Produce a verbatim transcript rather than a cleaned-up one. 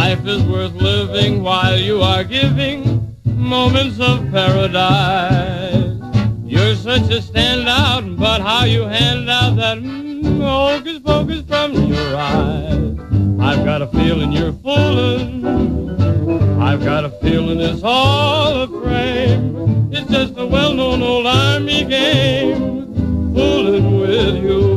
Life is worth living while you are giving moments of paradise. You're such a standout, but how you hand out that mm, hocus pocus from your eyes. I've got a feeling you're fooling. I've got a feeling it's all a frame. It's just a well-known old army game, fooling with you.